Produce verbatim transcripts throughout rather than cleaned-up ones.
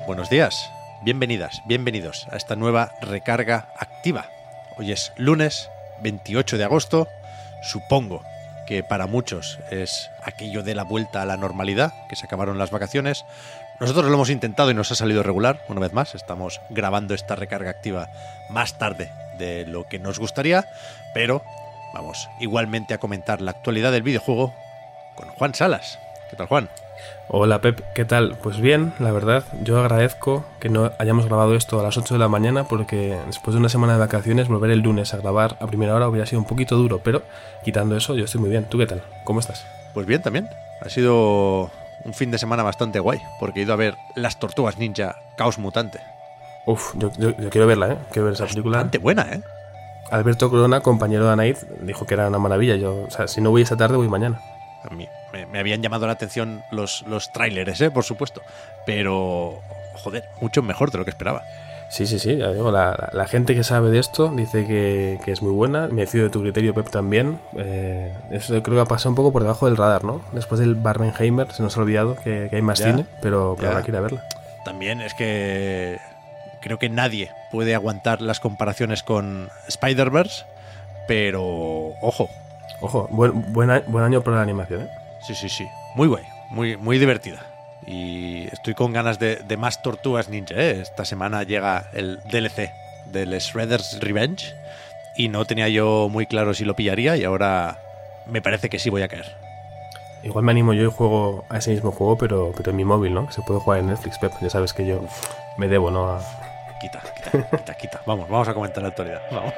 Buenos días, bienvenidas, bienvenidos a esta nueva recarga activa. Hoy es lunes veintiocho de agosto, supongo que para muchos es aquello de la vuelta a la normalidad, que se acabaron las vacaciones. Nosotros lo hemos intentado y nos ha salido regular, una vez más. Estamos grabando esta recarga activa más tarde de lo que nos gustaría, pero vamos igualmente a comentar la actualidad del videojuego con Juan Salas. ¿Qué tal, Juan? Hola, Pep, ¿qué tal? Pues bien, la verdad, yo agradezco que no hayamos grabado esto a las ocho de la mañana porque después de una semana de vacaciones volver el lunes a grabar a primera hora hubiera sido un poquito duro, pero quitando eso yo estoy muy bien. ¿Tú qué tal? ¿Cómo estás? Pues bien también. Ha sido un fin de semana bastante guay porque he ido a ver Las Tortugas Ninja Caos Mutante. Uf, yo, yo, yo quiero verla, ¿eh? Quiero ver esa película. Bastante buena, ¿eh? Alberto Corona, compañero de Anaid, dijo que era una maravilla. Yo, o sea, si no voy esta tarde, voy mañana. A mí me, me habían llamado la atención los, los tráileres, ¿eh? Por supuesto. Pero, joder, mucho mejor de lo que esperaba. Sí, sí, sí, ya digo, la, la gente que sabe de esto dice que, que es muy buena. Me fío de tu criterio, Pep, también. Eh, eso creo que ha pasado un poco por debajo del radar, ¿no? Después del Barbenheimer se nos ha olvidado que, que hay más ya, cine, pero, pero habrá que ir a verla. También es que creo que nadie puede aguantar las comparaciones con Spider-Verse, pero ojo. Ojo, buen, buen, a- buen año para la animación, ¿eh? Sí, sí, sí. Muy guay, muy, muy divertida. Y estoy con ganas de, de más Tortugas Ninja, ¿eh? Esta semana llega el D L C del Shredder's Revenge y no tenía yo muy claro si lo pillaría y ahora me parece que sí voy a caer. Igual me animo yo y juego a ese mismo juego, pero, pero en mi móvil, ¿no? Que se puede jugar en Netflix, Pep. Ya sabes que yo me debo, ¿no? A... Quita, quita, quita, quita. Vamos, vamos a comentar la actualidad. Vamos.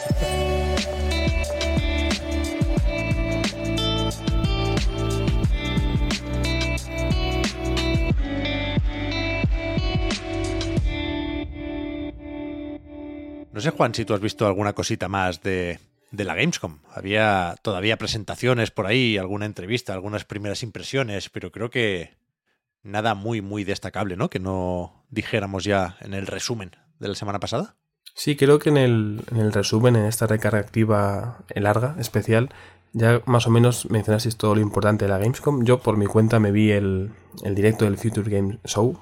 No sé, Juan, si tú has visto alguna cosita más de, de la Gamescom. Había todavía presentaciones por ahí, alguna entrevista, algunas primeras impresiones, pero creo que nada muy, muy destacable, ¿no? Que no dijéramos ya en el resumen de la semana pasada. Sí, creo que en el, en el resumen, en esta recarga activa larga, especial, ya más o menos mencionasteis todo lo importante de la Gamescom. Yo, por mi cuenta, me vi el, el directo del Future Game Show.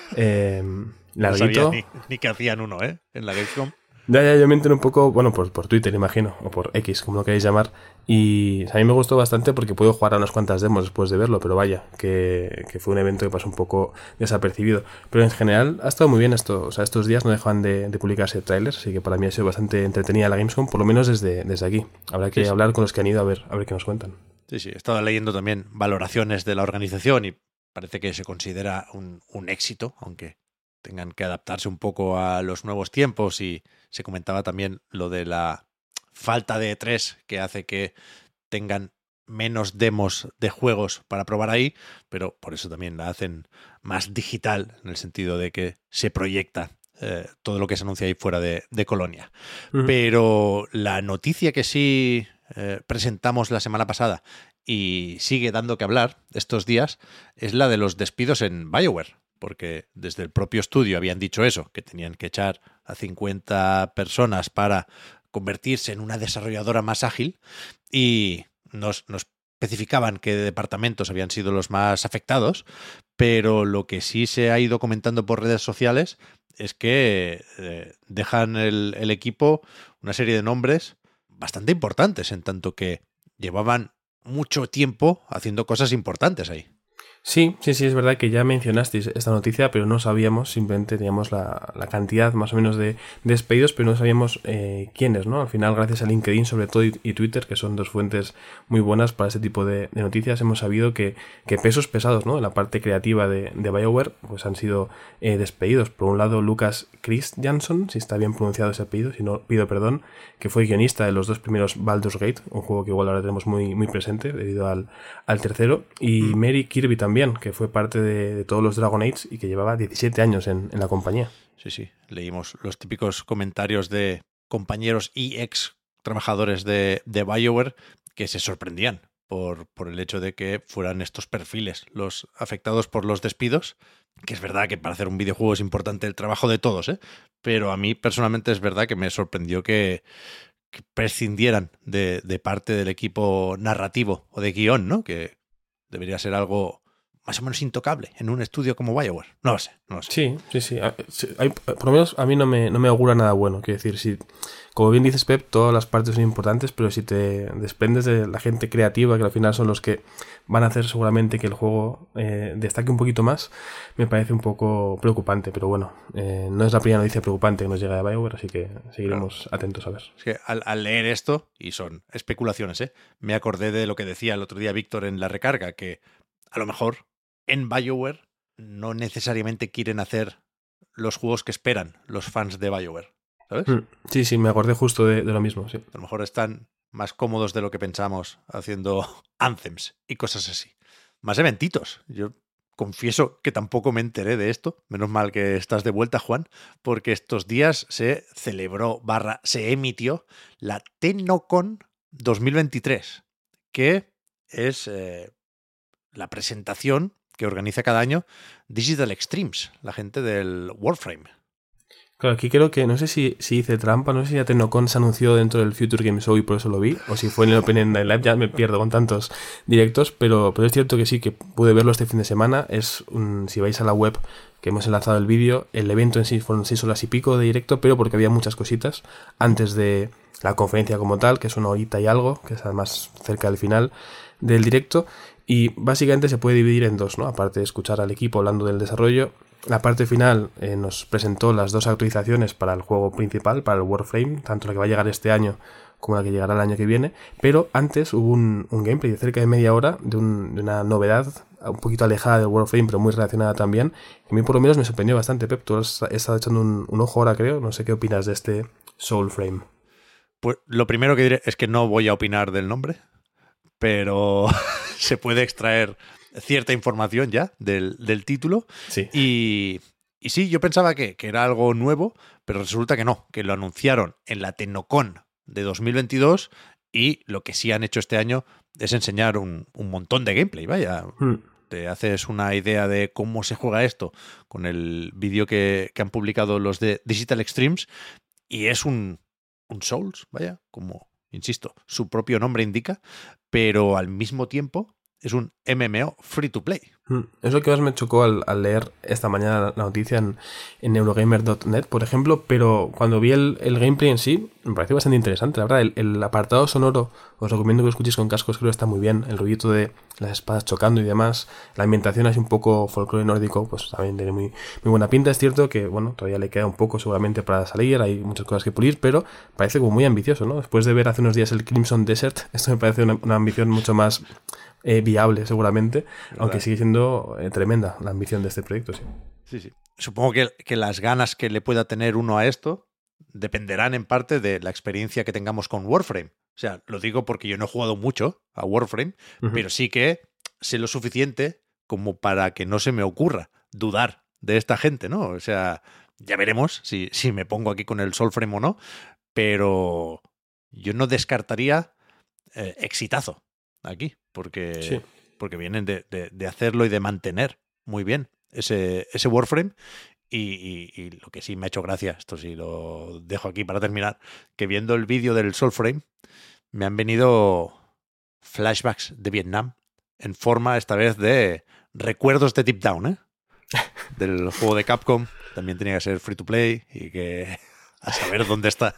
Eh, larguito. No sabía ni, ni que hacían uno, ¿eh? En la Gamescom. Ya, ya, yo me enteré un poco, bueno, por, por Twitter, imagino, o por X, como lo queréis llamar, y a mí me gustó bastante porque puedo jugar a unas cuantas demos después de verlo, pero vaya, que, que fue un evento que pasó un poco desapercibido. Pero en general ha estado muy bien esto, o sea, estos días no dejan de, de publicarse trailers, así que para mí ha sido bastante entretenida la Gamescom, por lo menos desde, desde aquí. Habrá que Sí, sí. hablar con los que han ido a ver, a ver qué nos cuentan. Sí, sí, he estado leyendo también valoraciones de la organización y parece que se considera un, un éxito, aunque tengan que adaptarse un poco a los nuevos tiempos, y se comentaba también lo de la falta de E tres que hace que tengan menos demos de juegos para probar ahí, pero por eso también la hacen más digital, en el sentido de que se proyecta eh, todo lo que se anuncia ahí fuera de, de Colonia. Uh-huh. Pero la noticia que sí eh, presentamos la semana pasada y sigue dando que hablar estos días es la de los despidos en BioWare, porque desde el propio estudio habían dicho eso, que tenían que echar a cincuenta personas para convertirse en una desarrolladora más ágil, y nos, nos especificaban qué departamentos habían sido los más afectados, pero lo que sí se ha ido comentando por redes sociales es que eh, dejan el, el equipo una serie de nombres bastante importantes, en tanto que llevaban mucho tiempo haciendo cosas importantes ahí. Sí, sí, sí, es verdad que ya mencionasteis esta noticia, pero no sabíamos, simplemente teníamos la, la cantidad más o menos de, de despedidos, pero no sabíamos eh, quiénes, ¿no? Al final, gracias a LinkedIn sobre todo y, y Twitter, que son dos fuentes muy buenas para este tipo de, de noticias, hemos sabido que, que pesos pesados, ¿no? En la parte creativa de, de BioWare, pues han sido eh, despedidos. Por un lado, Lucas Christiansen, si está bien pronunciado ese apellido, si no pido perdón, que fue guionista de los dos primeros Baldur's Gate, un juego que igual ahora tenemos muy, muy presente debido al, al tercero, y mm. Mary Kirby también, que fue parte de, de todos los Dragon Age y que llevaba diecisiete años en, en la compañía. Sí, sí, leímos los típicos comentarios de compañeros y ex trabajadores de, de BioWare que se sorprendían por, por el hecho de que fueran estos perfiles los afectados por los despidos, que es verdad que para hacer un videojuego es importante el trabajo de todos, ¿eh? Pero a mí personalmente es verdad que me sorprendió que, que prescindieran de, de parte del equipo narrativo o de guión, ¿no? Que debería ser algo más o menos intocable en un estudio como BioWare. No lo sé, no lo sé. Sí, sí, sí. sí hay, por lo menos a mí no me, no me augura nada bueno. Quiero decir, si, como bien dices, Pep, todas las partes son importantes, pero si te desprendes de la gente creativa, que al final son los que van a hacer seguramente que el juego eh, destaque un poquito más, me parece un poco preocupante. Pero bueno, eh, no es la primera noticia preocupante que nos llega de BioWare, así que seguiremos claro. atentos a ver. Es que al, al leer esto, y son especulaciones, ¿eh? me acordé de lo que decía el otro día Víctor en la recarga, que a lo mejor en BioWare no necesariamente quieren hacer los juegos que esperan los fans de BioWare, ¿sabes? Sí, sí, me acordé justo de, de lo mismo, sí. A lo mejor están más cómodos de lo que pensamos haciendo anthems y cosas así. Más eventitos. Yo confieso que tampoco me enteré de esto. Menos mal que estás de vuelta, Juan, porque estos días se celebró, barra, se emitió la TennoCon dos mil veintitrés, que es eh, la presentación que organiza cada año Digital Extremes, la gente del Warframe. Claro, aquí creo que, no sé si, si hice trampa, no sé si la TennoCon se anunció dentro del Future Game Show y por eso lo vi, o si fue en el Open End Live, ya me pierdo con tantos directos, pero, pero es cierto que sí, que pude verlo este fin de semana. Es un, si vais a la web que hemos enlazado el vídeo, el evento en sí fueron seis horas y pico de directo, pero porque había muchas cositas antes de la conferencia como tal, que es una horita y algo, que es además cerca del final del directo. Y básicamente se puede dividir en dos, ¿no? Aparte de escuchar al equipo hablando del desarrollo, la parte final eh, nos presentó las dos actualizaciones para el juego principal, para el Warframe, tanto la que va a llegar este año como la que llegará el año que viene. Pero antes hubo un, un gameplay de cerca de media hora de, un, de una novedad un poquito alejada del Warframe, pero muy relacionada también. A mí por lo menos me sorprendió bastante, Pep. Tú has estado echando un, un ojo ahora, creo. No sé qué opinas de este Soulframe. Pues lo primero que diré es que no voy a opinar del nombre, pero se puede extraer cierta información ya del, del título. Sí. Y, y sí, yo pensaba que, que era algo nuevo, pero resulta que no, que lo anunciaron en la TennoCon de dos mil veintidós y lo que sí han hecho este año es enseñar un, un montón de gameplay, vaya. Hmm. Te haces una idea de cómo se juega esto con el vídeo que, que han publicado los de Digital Extremes y es un, un Souls, vaya, como, insisto, su propio nombre indica, pero al mismo tiempo es un M M O free to play. Es lo que más me chocó al, al leer esta mañana la noticia en, en Eurogamer punto net, por ejemplo, pero cuando vi el, el gameplay en sí, me pareció bastante interesante. La verdad, el, el apartado sonoro, os recomiendo que lo escuchéis con cascos, creo que está muy bien. El ruidito de las espadas chocando y demás. La ambientación así un poco folclore nórdico, pues también tiene muy, muy buena pinta. Es cierto que, bueno, todavía le queda un poco seguramente para salir, hay muchas cosas que pulir, pero parece como muy ambicioso, ¿no? Después de ver hace unos días el Crimson Desert, esto me parece una, una ambición mucho más Eh, viable seguramente, ¿verdad? Aunque sigue siendo eh, tremenda la ambición de este proyecto, sí. Sí, sí. Supongo que, que las ganas que le pueda tener uno a esto dependerán en parte de la experiencia que tengamos con Warframe. O sea, lo digo porque yo no he jugado mucho a Warframe, uh-huh. pero sí que sé lo suficiente como para que no se me ocurra dudar de esta gente, ¿no? O sea, ya veremos si, si me pongo aquí con el Soulframe o no, pero yo no descartaría eh, exitazo aquí, porque, sí. porque vienen de, de, de hacerlo y de mantener muy bien ese, ese Warframe. Y, y, y lo que sí me ha hecho gracia, esto sí lo dejo aquí para terminar, que viendo el vídeo del Soulframe me han venido flashbacks de Vietnam en forma esta vez de recuerdos de Deep Down, ¿eh? Del juego de Capcom. También tenía que ser free to play y que a saber dónde está.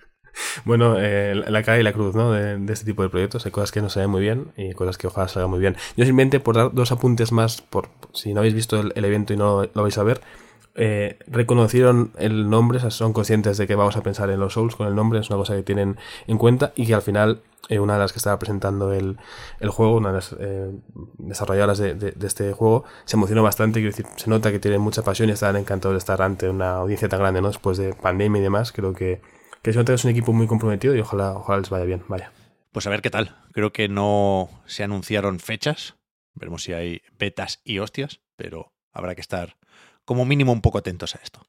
Bueno, eh, la cara y la cruz, ¿no? De, de este tipo de proyectos. Hay cosas que no se ven muy bien y cosas que ojalá salgan muy bien. Yo simplemente, por dar dos apuntes más, por si no habéis visto el, el evento y no lo vais a ver, eh, reconocieron el nombre, o sea, son conscientes de que vamos a pensar en los Souls con el nombre, es una cosa que tienen en cuenta y que al final eh, una de las que estaba presentando el, el juego, una de las eh, desarrolladoras de, de, de este juego, se emocionó bastante. Quiero decir, se nota que tienen mucha pasión y están encantados de estar ante una audiencia tan grande, ¿no? Después de pandemia y demás, creo que Que se nota que es un equipo muy comprometido y ojalá, ojalá les vaya bien. Vaya. Pues a ver qué tal. Creo que no se anunciaron fechas. Veremos si hay betas y hostias, pero habrá que estar como mínimo un poco atentos a esto.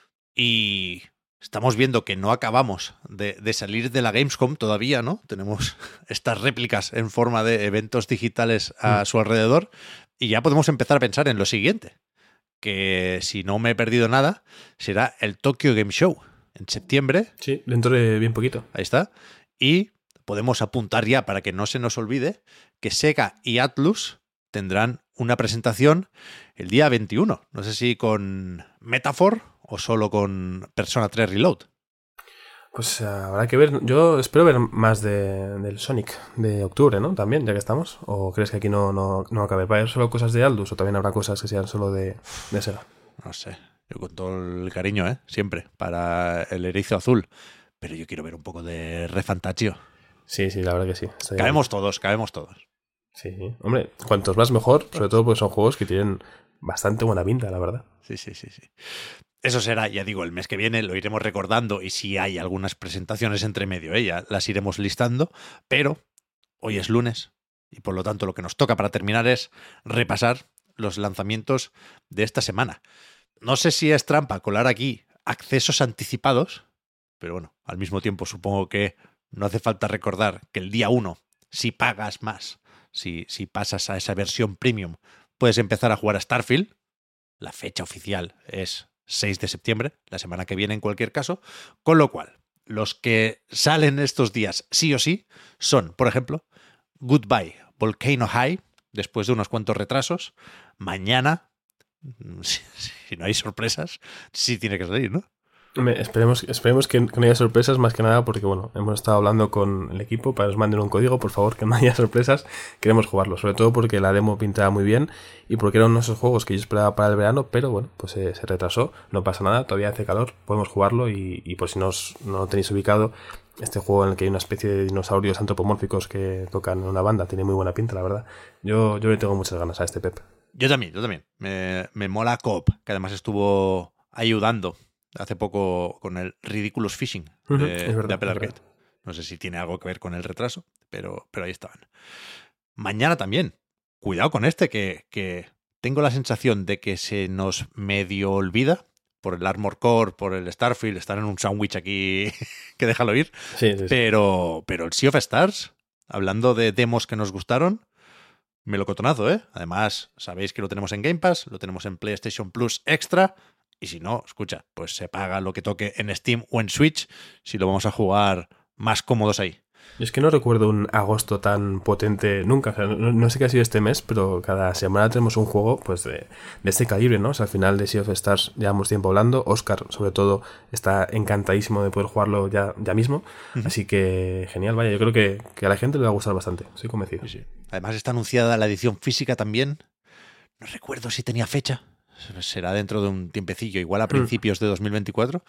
Y estamos viendo que no acabamos de, de salir de la Gamescom todavía, ¿no? Tenemos estas réplicas en forma de eventos digitales a mm. su alrededor y ya podemos empezar a pensar en lo siguiente, que si no me he perdido nada, será el Tokyo Game Show. En septiembre. Sí, dentro de bien poquito. Ahí está. Y podemos apuntar ya, para que no se nos olvide, que Sega y Atlus tendrán una presentación el día veintiuno. No sé si con Metaphor o solo con Persona tres Reload. Pues uh, habrá que ver. Yo espero ver más de, del Sonic de octubre, ¿no? También, ya que estamos. ¿O crees que aquí no, no, no acabe? ¿Va a haber solo cosas de Aldus o también habrá cosas que sean solo de, de Sega? No sé. Yo con todo el cariño, ¿eh? Siempre. Para el erizo azul. Pero yo quiero ver un poco de Refantagio. Sí, sí, la verdad que sí. Cabemos todos, cabemos todos. Sí, hombre, cuantos más mejor, sobre todo porque son juegos que tienen bastante buena pinta, la verdad. Sí, sí, sí, sí. Eso será, ya digo, el mes que viene lo iremos recordando y si hay algunas presentaciones entre medio, ¿eh? Ya las iremos listando, pero hoy es lunes y por lo tanto lo que nos toca para terminar es repasar los lanzamientos de esta semana. No sé si es trampa colar aquí accesos anticipados, pero bueno, al mismo tiempo supongo que no hace falta recordar que el día uno, si pagas más, si, si pasas a esa versión premium, puedes empezar a jugar a Starfield. La fecha oficial es seis de septiembre, la semana que viene en cualquier caso, con lo cual, los que salen estos días sí o sí son, por ejemplo, Goodbye Volcano High, después de unos cuantos retrasos. Mañana, si, si no hay sorpresas, sí tiene que salir, ¿no? Esperemos, esperemos que no haya sorpresas, más que nada porque, bueno, hemos estado hablando con el equipo para que nos manden un código, por favor, que no haya sorpresas. Queremos jugarlo, sobre todo porque la demo pintaba muy bien y porque era uno de esos juegos que yo esperaba para el verano, pero bueno, pues eh, se retrasó, no pasa nada, todavía hace calor, podemos jugarlo y, y por si no, os, no lo tenéis ubicado, este juego en el que hay una especie de dinosaurios antropomórficos que tocan en una banda, tiene muy buena pinta, la verdad. Yo, yo le tengo muchas ganas a este Pep. Yo también, yo también. Me, me mola Coop, que además estuvo ayudando hace poco con el Ridiculous Fishing de, uh-huh, es verdad, de Apple Arcade. No sé si tiene algo que ver con el retraso, pero, pero ahí estaban. Mañana también. Cuidado con este, que, que tengo la sensación de que se nos medio olvida por el Armored Core, por el Starfield, estar en un sándwich aquí que déjalo ir. Sí, sí, sí. Pero, pero el Sea of Stars, hablando de demos que nos gustaron, melocotonazo, ¿eh? Además, sabéis que lo tenemos en Game Pass, lo tenemos en PlayStation Plus Extra. Y si no, escucha, pues se paga lo que toque en Steam o en Switch si lo vamos a jugar más cómodos ahí. Yo es que no recuerdo un agosto tan potente nunca. O sea, no, no sé qué ha sido este mes, pero cada semana tenemos un juego pues de, de este calibre, ¿no? O sea, al final de Sea of Stars llevamos tiempo hablando. Oscar, sobre todo, está encantadísimo de poder jugarlo ya, ya mismo. Uh-huh. Así que genial, vaya. Yo creo que, que a la gente le va a gustar bastante. Estoy convencido. Sí, sí. Además está anunciada la edición física también. No recuerdo si tenía fecha. Será dentro de un tiempecillo, igual a principios mm. de dos mil veinticuatro,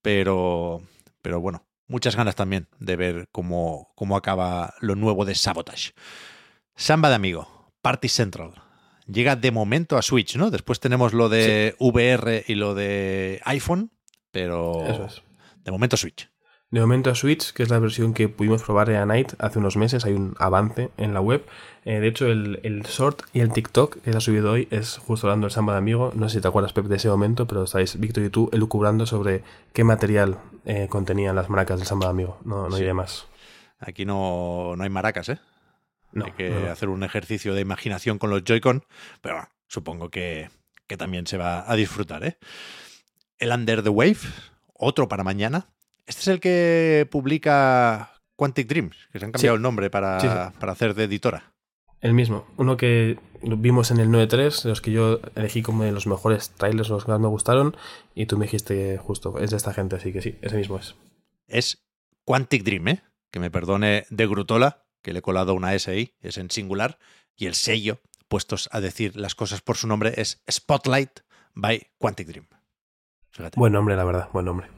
pero, pero bueno, muchas ganas también de ver cómo, cómo acaba lo nuevo de Sabotage. Samba de Amigo, Party Central. Llega de momento a Switch, ¿no? Después tenemos lo de sí. V R y lo de iPhone, pero Eso es. De momento Switch. De momento a Switch, que es la versión que pudimos probar en Night hace unos meses, hay un avance en la web. Eh, de hecho, el, el short y el TikTok que se ha subido hoy es justo hablando del Samba de Amigo. No sé si te acuerdas, Pep, de ese momento, pero estáis, Víctor y tú, elucubrando sobre qué material eh, contenían las maracas del Samba de Amigo. No, no sí. diré más. Aquí no, no hay maracas, ¿eh? No, hay que no, no. hacer un ejercicio de imaginación con los Joy-Con, pero bueno, supongo que, que también se va a disfrutar, ¿eh? El Under the Wave, otro para mañana. Este es el que publica Quantic Dreams, que se han cambiado sí. el nombre para, sí, sí. para hacer de editora. El mismo, uno que vimos en el nueve tres, de los que yo elegí como de los mejores trailers, los que más me gustaron, y tú me dijiste que justo es de esta gente, así que sí, ese mismo es. Es Quantic Dream, ¿eh? Que me perdone de Grutola, que le he colado una S ahí, es en singular, y el sello, puestos a decir las cosas por su nombre, es Spotlight by Quantic Dream. Fíjate. Buen nombre, la verdad, buen nombre.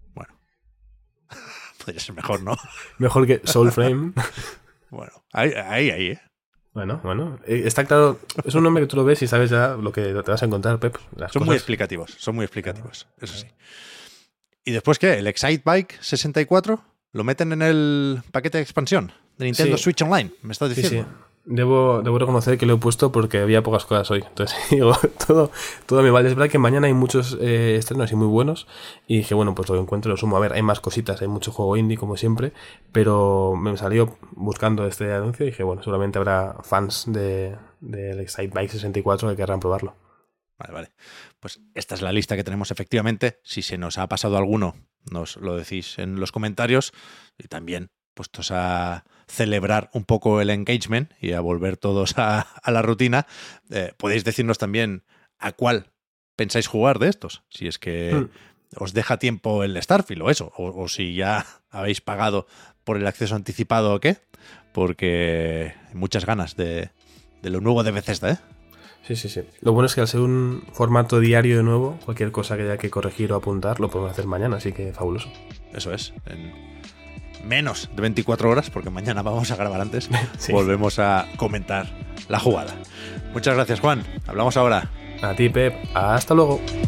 Podría ser mejor, ¿no? Mejor que Soulframe. Bueno, ahí, ahí, ahí, ¿eh? Bueno, bueno. Está claro, es un nombre que tú lo ves y sabes ya lo que te vas a encontrar, Pep. Las son cosas... muy explicativos, son muy explicativos, eso sí. ¿Y después qué? ¿El Excitebike sesenta y cuatro? ¿Lo meten en el paquete de expansión de Nintendo sí. Switch Online? ¿Me estás diciendo? Sí, sí. Debo, debo reconocer que lo he puesto porque había pocas cosas hoy. Entonces, digo, todo, todo me vale. Es verdad que mañana hay muchos eh, estrenos y muy buenos. Y dije, bueno, pues lo encuentro, lo sumo. A ver, hay más cositas, hay mucho juego indie, como siempre. Pero me salió buscando este anuncio y dije, bueno, seguramente habrá fans de, del Excitebike sesenta y cuatro que querrán probarlo. Vale, vale. Pues esta es la lista que tenemos efectivamente. Si se nos ha pasado alguno, nos lo decís en los comentarios. Y también puestos a celebrar un poco el engagement y a volver todos a, a la rutina, eh, podéis decirnos también a cuál pensáis jugar de estos. Si es que mm. os deja tiempo el Starfield o eso, o, o si ya habéis pagado por el acceso anticipado o qué, porque hay muchas ganas de, de lo nuevo de Bethesda, ¿eh? Sí, sí, sí. Lo bueno es que al ser un formato diario de nuevo, cualquier cosa que haya que corregir o apuntar lo podemos hacer mañana, así que fabuloso. Eso es. En menos de veinticuatro horas, porque mañana vamos a grabar antes, sí. Volvemos a comentar la jugada. Muchas gracias, Juan. Hablamos ahora. A ti, Pep. Hasta luego.